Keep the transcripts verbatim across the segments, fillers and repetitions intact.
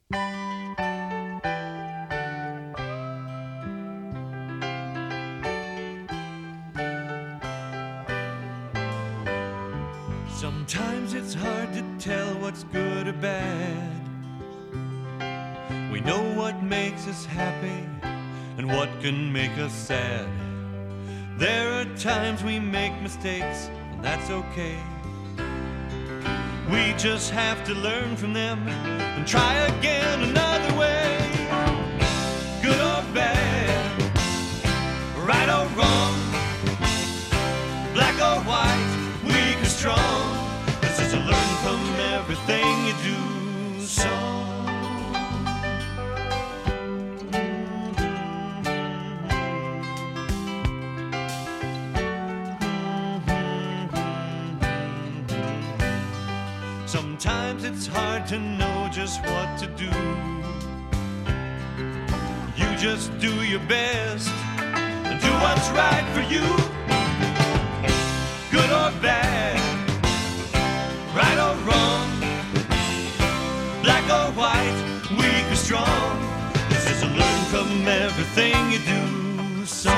Sometimes it's hard to tell what's good or bad. We know what makes us happy and what can make us sad. There are times we make mistakes, and that's okay. We just have to learn from them and try again another way. Good or bad, right or wrong, black or white, weak or strong. This is to learn from everything you do. So sometimes it's hard to know just what to do. You just do your best and do what's right for you. Good or bad, right or wrong, black or white, weak or strong. This is to learn from everything you do. So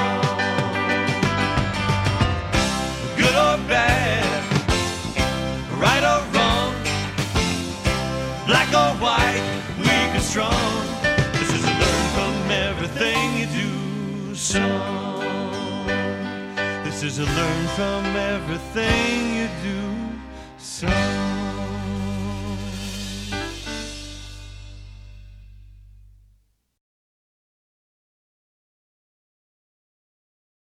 good or bad, right or wrong, black or white, weak or strong. This is to learn from everything you do. So this is to learn from everything you do. So